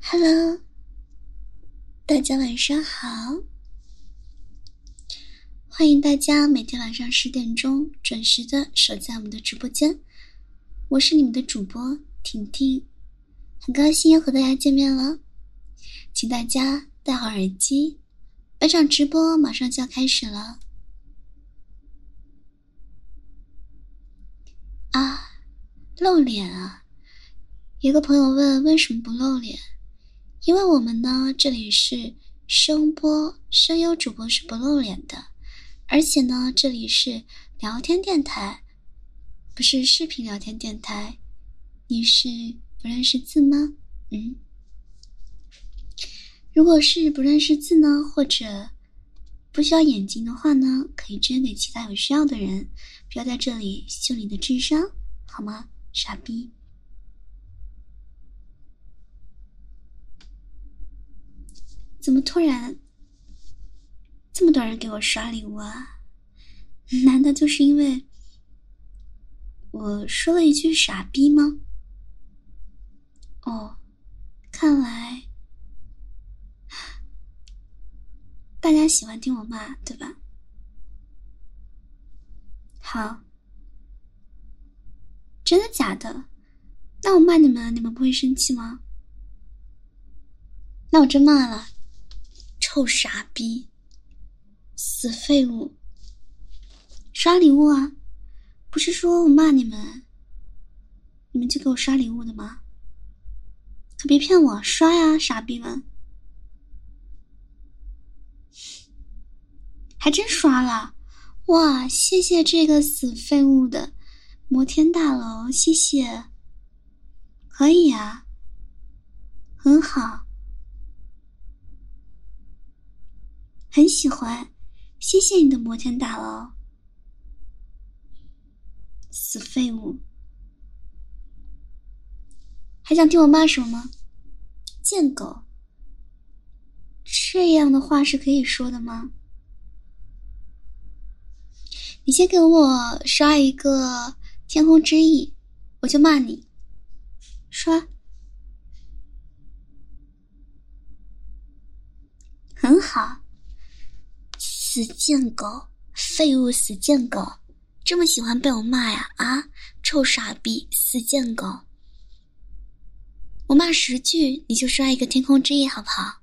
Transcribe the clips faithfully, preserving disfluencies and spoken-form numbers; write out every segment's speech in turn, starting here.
Hello， 大家晚上好，欢迎大家每天晚上十点钟准时的守在我们的直播间，我是你们的主播婷婷，很高兴又和大家见面了，请大家戴好耳机，本场直播马上就要开始了。啊，露脸啊！有个朋友问为什么不露脸，因为我们呢这里是声播，声优主播是不露脸的，而且呢这里是聊天电台，不是视频聊天电台。你是不认识字吗？嗯，如果是不认识字呢，或者不需要眼睛的话呢，可以捐给其他有需要的人，不要在这里秀你的智商好吗，傻逼。怎么突然这么多人给我刷礼物啊？难道就是因为我说了一句傻逼吗？哦，看来大家喜欢听我骂，对吧？好，真的假的？那我骂你们，你们不会生气吗？那我真骂了，臭傻逼，死废物！刷礼物啊！不是说我骂你们，你们就给我刷礼物的吗？可别骗我，刷呀，傻逼们！还真刷了，哇！谢谢这个死废物的摩天大楼，谢谢。可以啊，很好，很喜欢，谢谢你的摩天大楼。死废物，还想听我骂什么吗？贱狗，这样的话是可以说的吗？你先给我刷一个天空之翼，我就骂你。刷，很好。死贱狗，废物死贱狗，这么喜欢被我骂呀？啊，臭傻逼，死贱狗！我骂十句，你就刷一个天空之翼，好不好？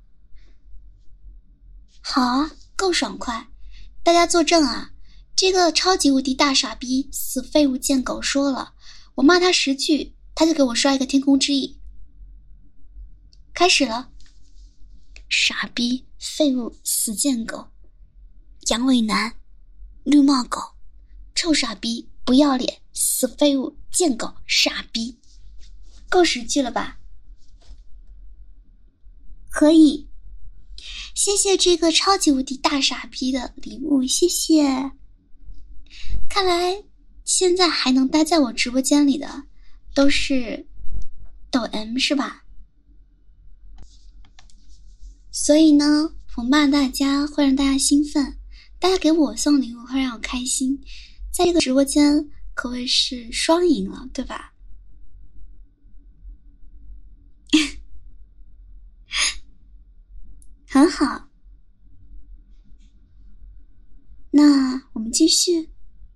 好啊，够爽快！大家作证啊！这个超级无敌大傻逼死废物贱狗说了，我骂他十句，他就给我刷一个天空之翼。开始了，傻逼废物死贱狗，阳痿男，绿帽狗，臭傻逼不要脸死废物贱狗傻逼，够十句了吧？可以，谢谢这个超级无敌大傻逼的礼物，谢谢。看来现在还能待在我直播间里的都是抖 M 是吧？所以呢，我骂大家会让大家兴奋，大家给我送礼物会让我开心，在这个直播间可谓是双赢了，对吧？很好，那我们继续。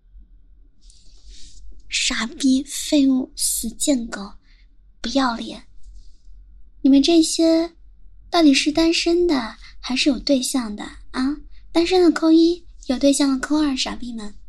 傻逼废物死贱狗不要脸，你们这些到底是单身的还是有对象的啊？单身的扣一，有对象的扣二，傻逼们。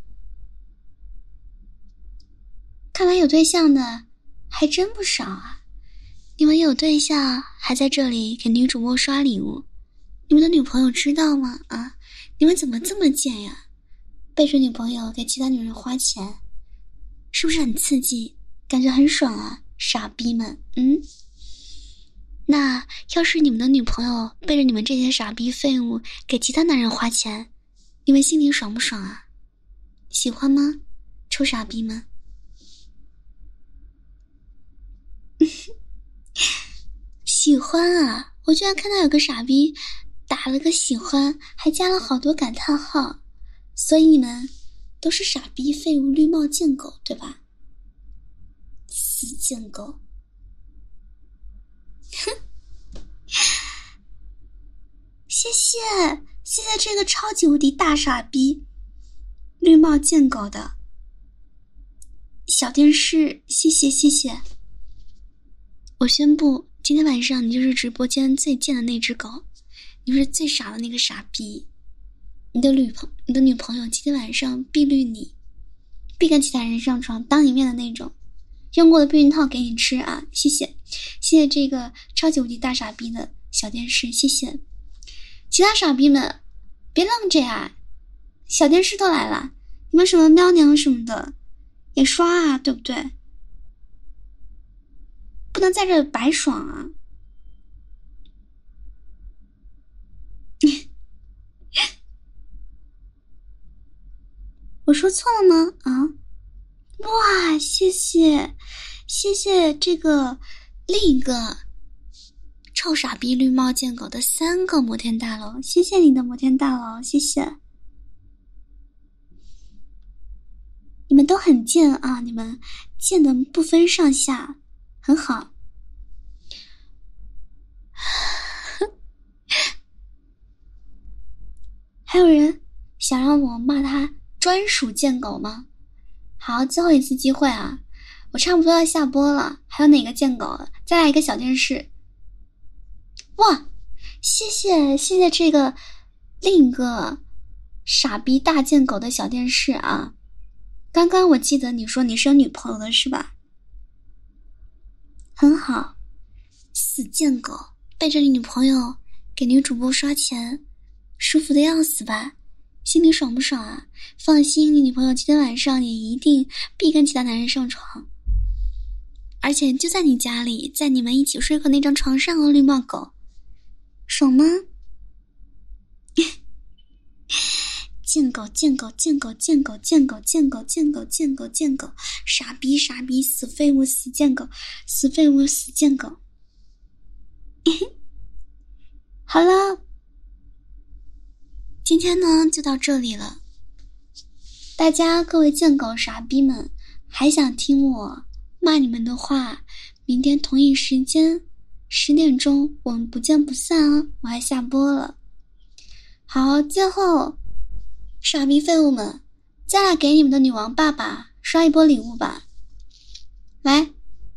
看来有对象的还真不少啊！你们有对象还在这里给女主播刷礼物，你们的女朋友知道吗？啊，你们怎么这么贱呀？背着女朋友给其他女人花钱，是不是很刺激？感觉很爽啊，傻逼们！嗯，那要是你们的女朋友背着你们这些傻逼废物给其他男人花钱，你们心里爽不爽啊？喜欢吗？臭傻逼们！喜欢啊！我居然看到有个傻逼打了个喜欢，还加了好多感叹号，所以你们都是傻逼废物绿帽贱狗，对吧？死贱狗！哼！ 谢谢谢谢这个超级无敌大傻逼绿帽贱狗的小电视，谢谢谢谢。我宣布，今天晚上你就是直播间最贱的那只狗，你是最傻的那个傻逼。你的女朋你的女朋友今天晚上必绿你，必跟其他人上床，当你面的那种。用过的避孕套给你吃啊，谢谢谢谢这个超级无敌大傻逼的小电视，谢谢。其他傻逼们别愣着呀，小电视都来了，你们什么喵娘什么的也刷啊，对不对？不能在这白爽啊。我说错了吗？啊，哇，谢谢谢谢这个另一个臭傻逼绿帽贱狗的三个摩天大楼，谢谢你的摩天大楼，谢谢。你们都很贱啊，你们贱的不分上下，很好。还有人想让我骂他专属贱狗吗？好，最后一次机会啊，我差不多要下播了，还有哪个贱狗？再来一个小电视。哇，谢谢谢谢这个另一个傻逼大贱狗的小电视啊！刚刚我记得你说你是有女朋友的是吧？很好，死贱狗，背着你女朋友给女主播刷钱，舒服的要死吧？心里爽不爽啊？放心，你女朋友今天晚上也一定必跟其他男人上床，而且就在你家里，在你们一起睡过那张床上哦，绿帽狗，爽吗？贱狗贱狗贱狗贱狗贱狗贱狗贱狗贱狗贱狗，傻逼傻逼死废物死贱狗死废物死贱狗。好了，今天呢就到这里了。大家各位贱狗傻逼们，还想听我骂你们的话，明天同一时间十点钟我们不见不散啊！我还下播了。好，最后傻逼废物们，再来给你们的女王爸爸刷一波礼物吧。来，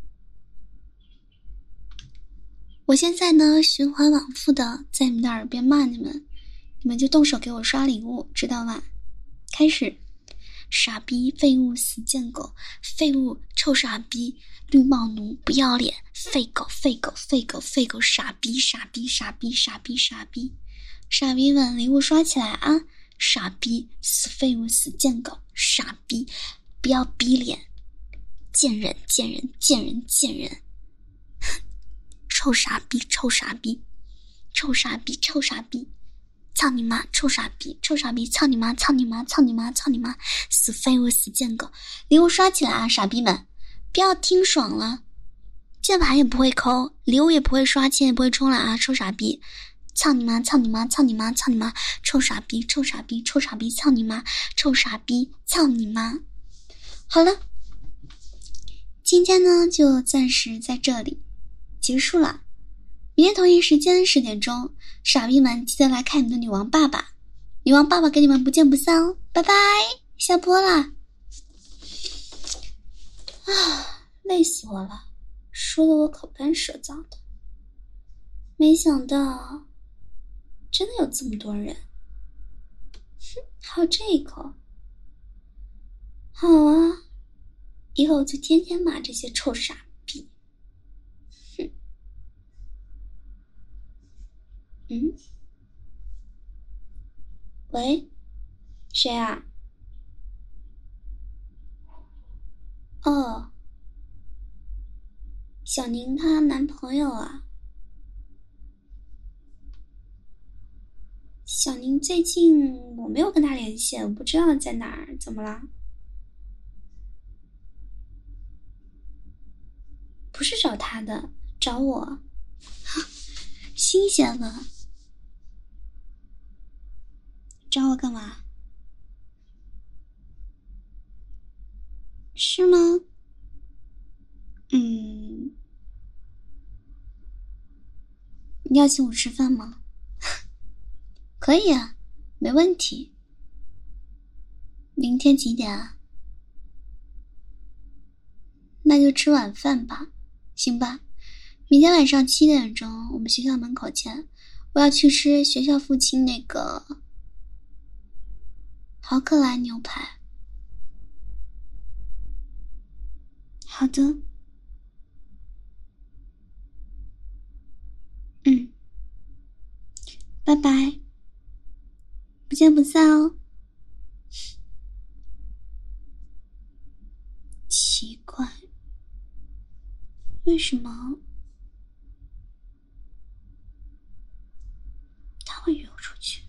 我现在呢循环往复的在你们的耳边骂你们，你们就动手给我刷礼物，知道吗？开始。傻逼废物死贱狗，废物臭傻逼绿帽奴不要脸，废狗废狗废狗废狗，傻逼傻逼傻逼傻逼傻逼，傻逼们礼物刷起来啊！傻逼死废物死贱狗，傻逼不要逼脸，贱人贱人贱人贱人，臭傻逼臭傻逼臭傻逼臭傻逼，操你妈！臭傻逼！臭傻逼！操你妈！操你妈！操你妈！操你妈！死废物！死贱狗！礼物刷起来啊，傻逼们！不要听爽了，键盘也不会抠，礼物也不会刷，钱也不会充了啊！臭傻逼！操你妈！操你妈！操你妈！操你妈！臭傻逼！臭傻逼！臭傻逼！操你妈！臭傻逼！操你妈！好了，今天呢就暂时在这里结束了。明天同一时间十点钟，傻逼们记得来看你们的女王爸爸，女王爸爸跟你们不见不散哦，拜拜，下播啦！啊，累死我了，说的我口干舌燥的，没想到真的有这么多人，哼，还有这一口，好啊，以后就天天骂这些臭傻逼，哼。嗯，喂，谁啊？哦，小宁她男朋友啊。小宁最近我没有跟他联系，我不知道在哪儿，怎么啦？不是找他的，找我。新鲜了。找我干嘛？是吗？嗯，你要请我吃饭吗？ 可以啊，没问题。明天几点啊？那就吃晚饭吧，行吧？明天晚上七点钟，我们学校门口见。我要去吃学校附近那个豪克兰牛排。好的。嗯，拜拜，不见不散哦。奇怪，为什么他会约我出去？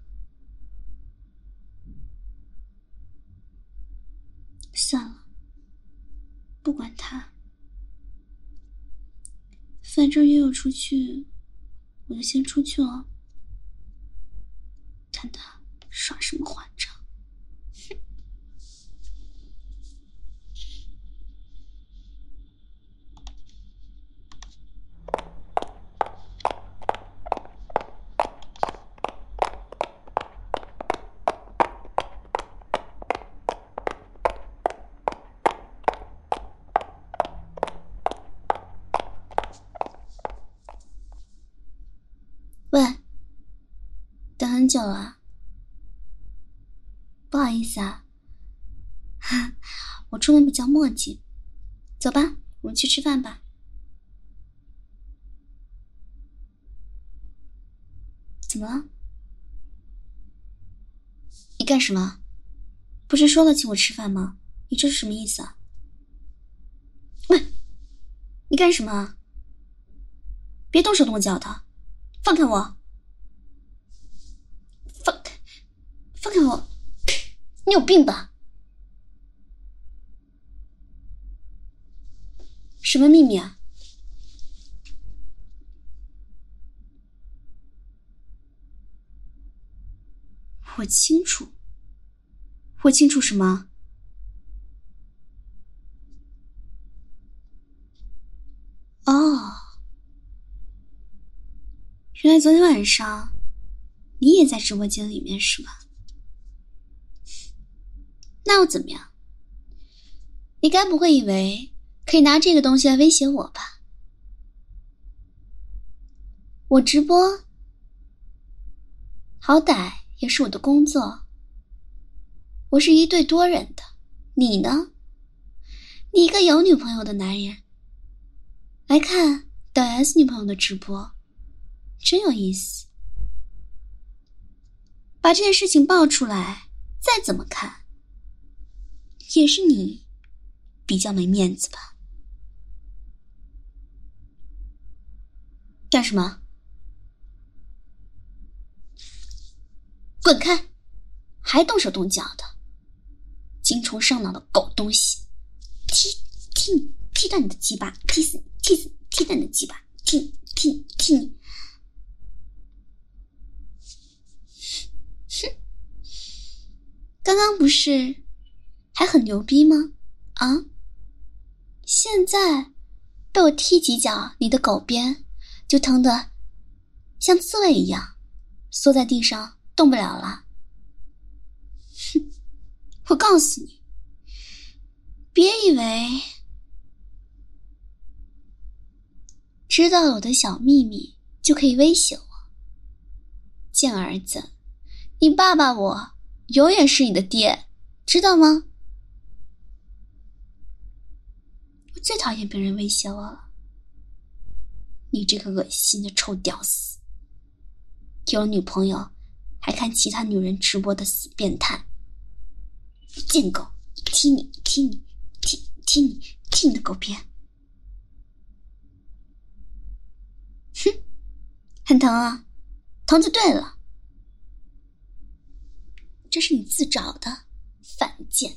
算了，不管他，反正约我出去，我就先出去了。看他耍什么花招。喂，等很久了，不好意思啊，我出门比较磨叽。走吧，我们去吃饭吧。怎么了？你干什么？不是说了请我吃饭吗？你这是什么意思啊？喂，你干什么？别动手动脚的，放开我！放放开我！你有病吧？什么秘密啊？我清楚。我清楚什么？哦，原来昨天晚上你也在直播间里面是吧？那又怎么样？你该不会以为可以拿这个东西来威胁我吧？我直播好歹也是我的工作，我是一对多人的，你呢？你一个有女朋友的男人来看等 S 女朋友的直播，真有意思。把这件事情爆出来，再怎么看也是你比较没面子吧？干什么？滚开！还动手动脚的，精虫上脑的狗东西！踢踢你，踢断你的鸡巴，踢死你，踢死你，踢断你的鸡巴，踢踢踢你！哼，刚刚不是还很牛逼吗？啊，现在被我踢几脚，你的狗鞭就疼得像刺猬一样，缩在地上动不了了。哼，我告诉你，别以为知道了我的小秘密就可以威胁我。贱儿子，你爸爸我永远是你的爹，知道吗？我最讨厌别人威胁我了。你这个恶心的臭屌丝，有女朋友还看其他女人直播的死变态！贱狗，踢你，踢你，踢踢你，踢你的狗鞭！哼，很疼啊，疼就对了。这是你自找的，犯贱！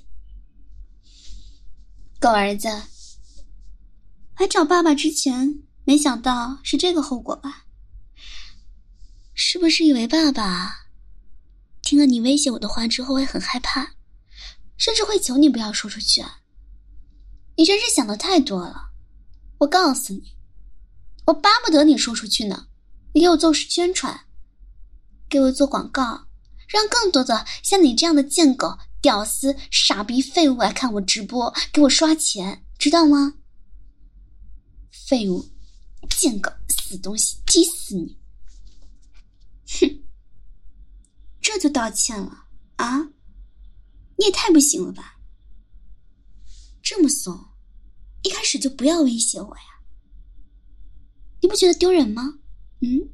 狗儿子，来找爸爸之前，没想到是这个后果吧？是不是以为爸爸听了你威胁我的话之后会很害怕，甚至会求你不要说出去啊？你真是想的太多了。我告诉你，我巴不得你说出去呢，你给我做宣传， 给我做广告，让更多的像你这样的贱狗、屌丝、傻逼、废物来看我直播，给我刷钱，知道吗？废物、贱狗、死东西，激死你！哼，这就道歉了啊？你也太不行了吧！这么怂，一开始就不要威胁我呀！你不觉得丢人吗？嗯？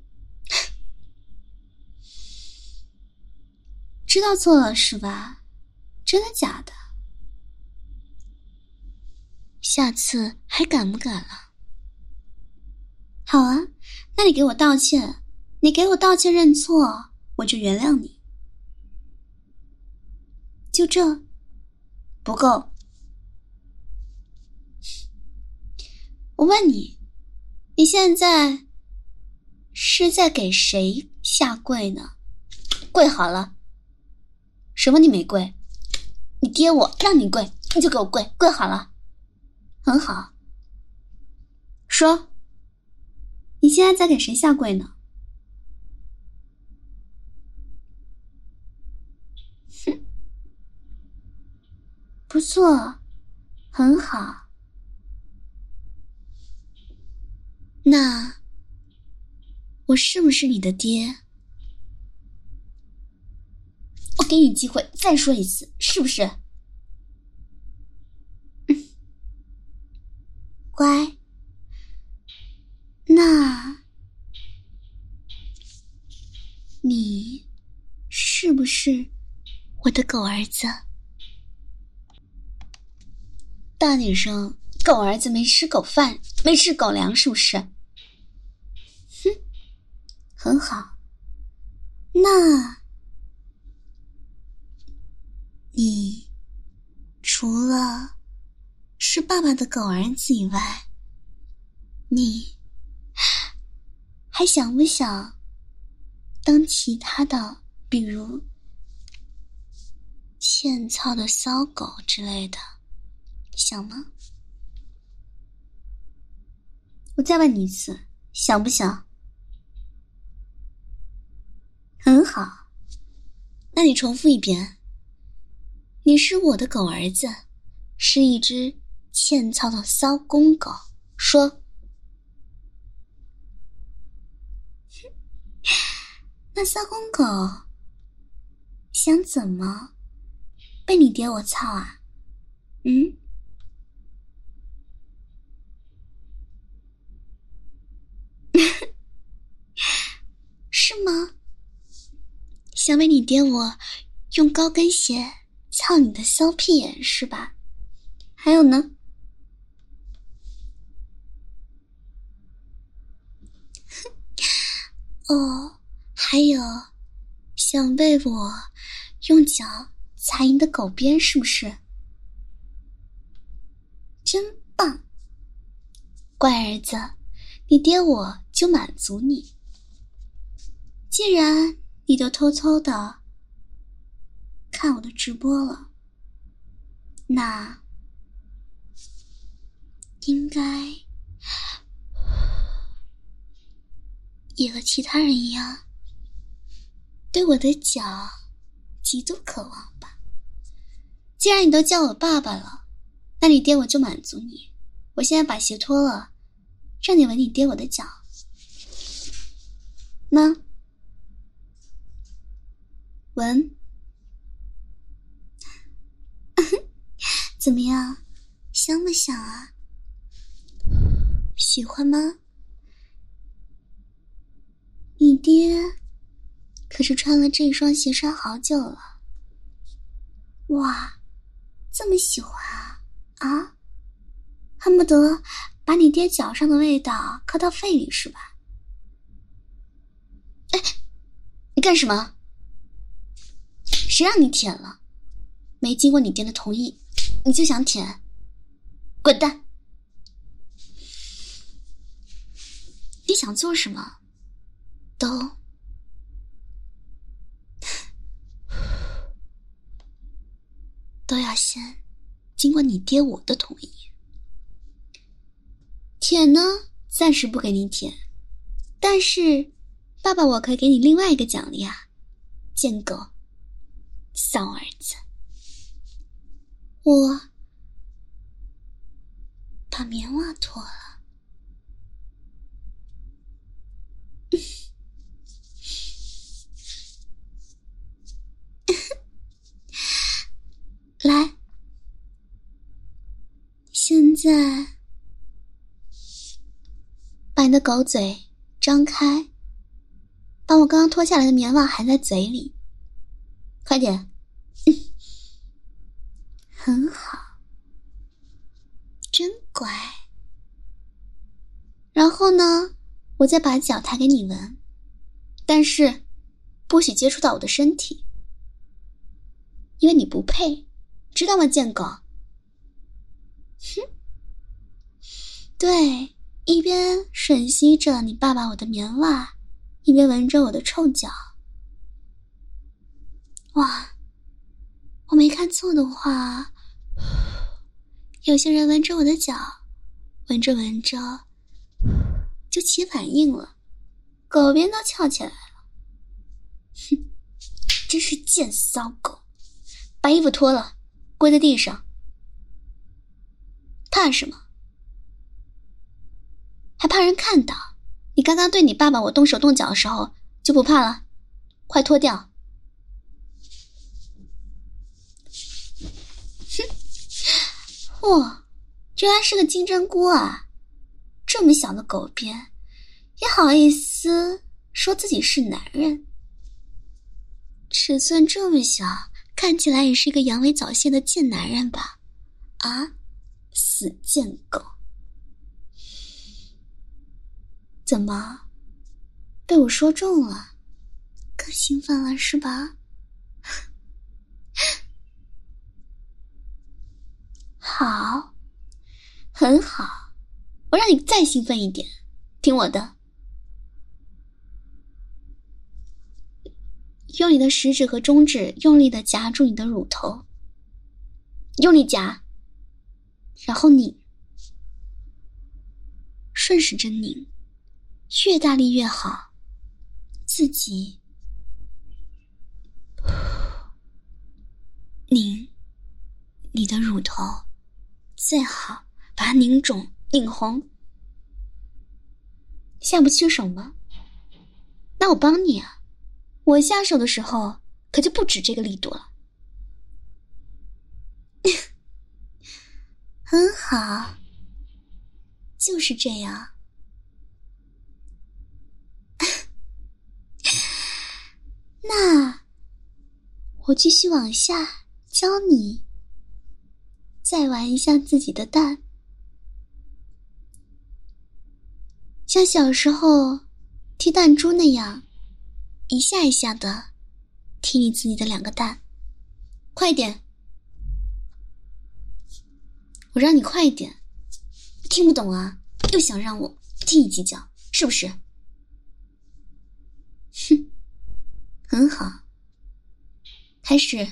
知道错了是吧？真的假的？下次还敢不敢了？好啊，那你给我道歉，你给我道歉认错，我就原谅你。就这，不够。我问你，你现在是在给谁下跪呢？跪好了。什么你没跪？你爹我让你跪，你就给我跪，跪好了。很好。说，你现在在给谁下跪呢？哼，不错，很好。那我是不是你的爹？我给你机会再说一次，是不是？嗯，乖。那你是不是我的狗儿子？大女生，狗儿子没吃狗饭，没吃狗粮，是不是？哼，很好。那你除了是爸爸的狗儿子以外，你还想不想当其他的，比如欠操的骚狗之类的，想吗？我再问你一次，想不想？很好，那你重复一遍。你是我的狗儿子，是一只欠操的骚公狗。说。那骚公狗想怎么被你爹我操啊？嗯？是吗？想被你爹我用高跟鞋操你的骚屁眼是吧？还有呢？哦，还有想被我用脚踩你的狗鞭是不是？真棒，乖儿子，你爹我就满足你。既然你都偷偷的看我的直播了，那应该也和其他人一样，对我的脚极度渴望吧。既然你都叫我爸爸了，那你爹我就满足你。我现在把鞋脱了，让你闻你爹我的脚。那闻怎么样，香不香啊？喜欢吗？你爹可是穿了这双鞋穿好久了。哇，这么喜欢啊？啊，恨不得把你爹脚上的味道刻到肺里是吧？哎，你干什么？谁让你舔了？没经过你爹的同意你就想舔，滚蛋！你想做什么都都要先经过你爹我的同意。舔呢，暂时不给你舔，但是爸爸我可以给你另外一个奖励啊， 贱狗，骚儿子。我把棉袜脱了。来，现在把你的狗嘴张开，把我刚刚脱下来的棉袜含在嘴里，快点。很好，真乖。然后呢，我再把脚抬给你闻，但是不许接触到我的身体，因为你不配，知道吗，贱狗？哼，对，一边吮吸着你爸爸我的棉袜，一边闻着我的臭脚。哇，我没看错的话，有些人闻着我的脚，闻着闻着就起反应了，狗边都翘起来了。哼，真是贱骚狗！把衣服脱了，跪在地上。怕什么？还怕人看到？你刚刚对你爸爸我动手动脚的时候就不怕了？快脱掉！哼，哇，原来是个金针菇啊！这么小的狗鞭，也好意思说自己是男人？尺寸这么小，看起来也是一个阳痿早泄的贱男人吧？啊，死贱狗！怎么，被我说中了？可兴奋了是吧？好，很好，我让你再兴奋一点，听我的。用你的食指和中指用力地夹住你的乳头，用力夹，然后拧，顺时针拧，越大力越好，自己拧你的乳头，最好把它拧肿拧红。下不去手吗？那我帮你啊，我下手的时候可就不止这个力度了。很好，就是这样。那我继续往下教你再玩一下自己的蛋，像小时候踢弹珠那样，一下一下的踢你自己的两个蛋。快点，我让你快一点。听不懂啊？又想让我踢你几脚，是不是？哼，很好，开始。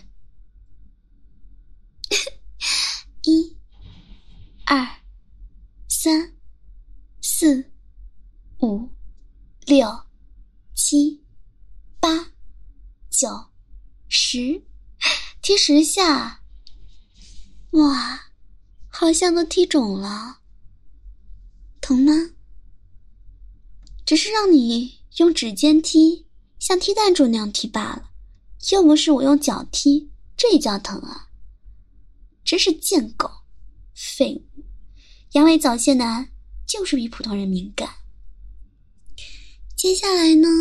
一、二、三、四、五、六、七、八、九、十，踢十下。哇，好像都踢肿了，疼吗？只是让你用指尖踢，像踢弹珠那样踢罢了，又不是我用脚踢，这叫疼啊！真是贱狗，废物！阳痿早泄男就是比普通人敏感。接下来呢，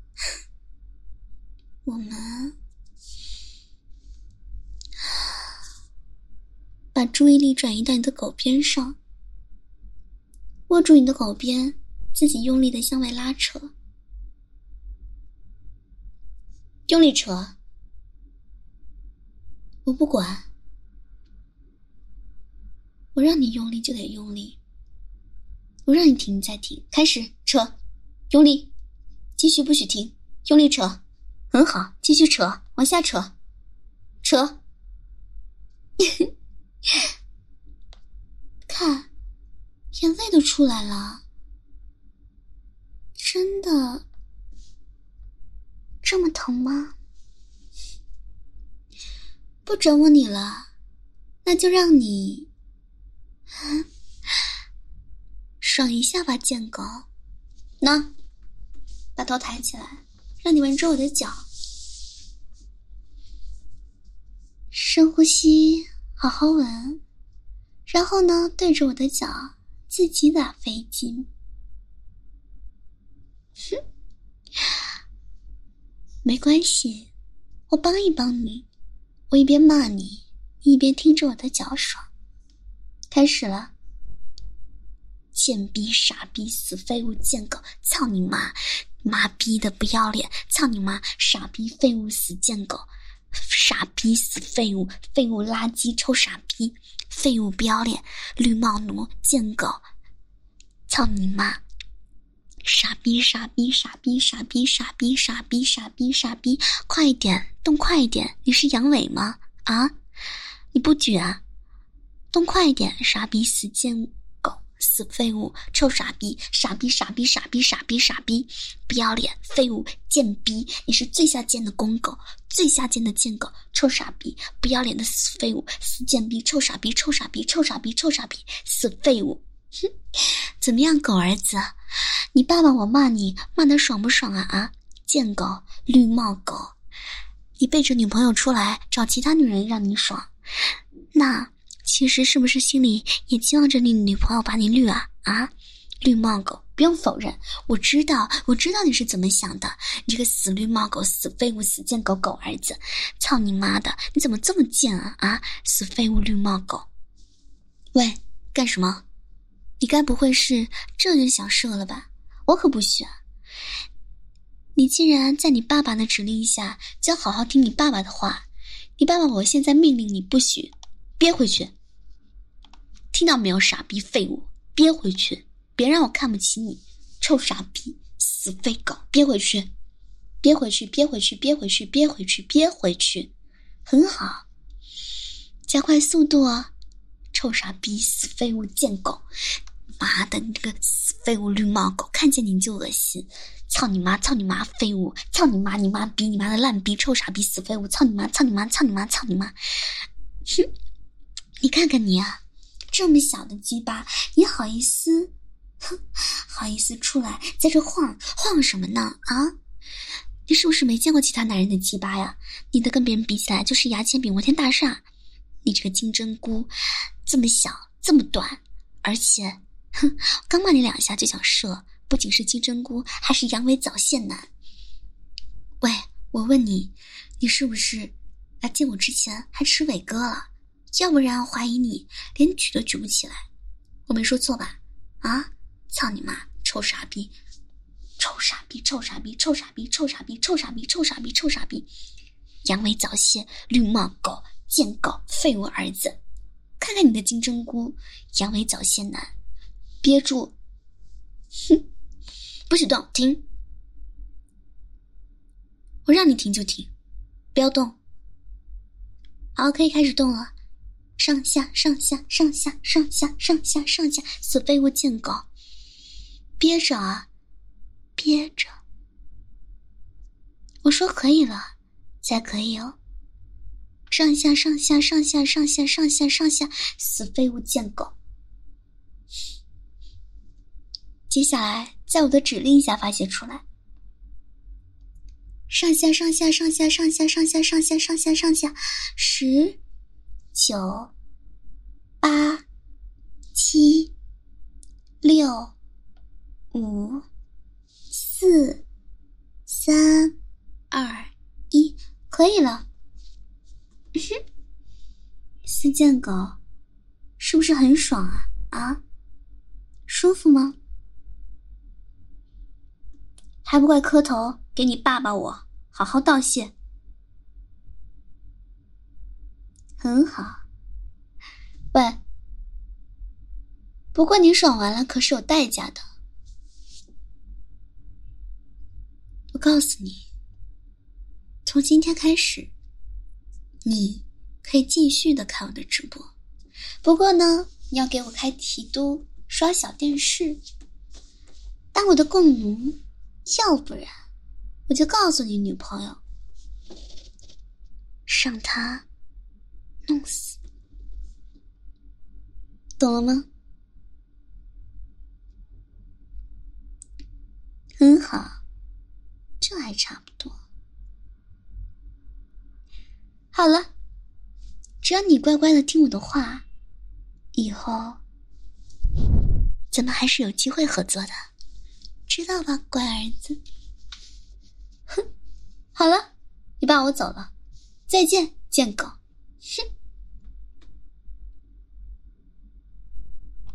我们把注意力转移到你的狗边上，握住你的狗边，自己用力的向外拉扯，用力扯，我不管，我让你用力就得用力，我让你停再停。开始扯，用力，继续不许停，用力扯，很好，继续扯，往下扯，扯。看，眼泪都出来了，真的这么疼吗？ 不折磨你了，那就让你爽一下吧，贱狗。那把头抬起来，让你闻着我的脚。深呼吸，好好闻，然后呢，对着我的脚自己打飞机。哼，没关系，我帮一帮你，我一边骂你，你一边听着我的脚爽。开始了。贱逼傻逼死废物贱狗，操你妈，妈逼的不要脸，操你妈，傻逼废物死贱狗，傻逼死废物，废物垃圾臭傻逼，废物不要脸，绿帽奴贱狗，操你妈，傻逼傻逼傻逼傻逼傻逼傻逼傻逼傻逼，快一点，动快一点，你是阳痿吗？啊，你不举啊？动快一点，傻逼死贱狗，死废物，臭傻逼，傻逼傻逼傻逼傻逼傻逼，不要脸，废物，贱逼，你是最下贱的公狗，最下贱的贱狗，臭傻逼，不要脸的死废物，死贱逼，臭傻逼，臭傻逼，臭傻逼，臭傻逼，死废物。哼，怎么样，狗儿子？你爸爸我骂你，骂得爽不爽啊？啊，贱狗，绿帽狗，你背着女朋友出来找其他女人让你爽，那其实是不是心里也期望着你女朋友把你绿啊？啊，绿帽狗，不用否认，我知道，我知道你是怎么想的，你这个死绿帽狗，死废物，死贱狗，狗儿子，操你妈的，你怎么这么贱啊？啊，死废物，绿帽狗。喂，干什么？你该不会是这就想射了吧？我可不许啊！你既然在你爸爸的指令下，就要好好听你爸爸的话。你爸爸我现在命令你不许，憋回去。听到没有，傻逼废物，憋回去，别让我看不起你，臭傻逼，死废狗，憋回去，憋回去，憋回去，憋回去，憋回去，憋回去，很好，加快速度啊！臭傻逼，死废物，贱狗，妈的，你这个死废物绿帽狗，看见你就恶心，操你妈，操你妈，废物，操你妈，你妈逼，你妈的烂逼，臭傻逼，死废物，操你妈，操你妈，操你妈，操你妈，哼，你看看你啊！这么小的鸡巴，你好意思？哼，好意思出来在这晃晃什么呢？啊，你是不是没见过其他男人的鸡巴呀？你的跟别人比起来就是牙签比摩天大厦。你这个金针菇，这么小这么短，而且，哼，刚骂你两下就想射，不仅是金针菇，还是阳痿早泄男。喂，我问你，你是不是来见我之前还吃伟哥了？要不然怀疑你连举都举不起来，我没说错吧？啊，操你妈，臭傻逼，臭傻逼，臭傻逼，臭傻逼，臭傻逼，臭傻逼，臭傻逼，臭傻逼，阳痿早泄，绿帽狗，贱狗，废物儿子，看看你的金针菇，阳痿早泄男，憋住，哼，不许动，停，我让你停就停，不要动。好，可以开始动了。上下上下上下上下上下上下，死废物贱狗，憋着啊，憋着。我说可以了，才可以哦。上下上下上下上下上下上下，死废物贱狗。接下来，在我的指令下发泄出来。上下上下上下上下上下上下上下上下，十。九、八、七、六、五、四、三、二、一，可以了。死贱狗，是不是很爽啊？啊，舒服吗？还不快磕头给你爸爸我好好道谢。很好，喂，不过你爽完了可是有代价的。我告诉你，从今天开始，你可以继续的看我的直播，不过呢，你要给我开提督，刷小电视，当我的共奴，要不然我就告诉你女朋友，让她弄死，懂了吗？很好，这还差不多。好了，只要你乖乖的听我的话，以后咱们还是有机会合作的，知道吧，乖儿子？哼，好了，你爸我走了，再见，贱狗。哼。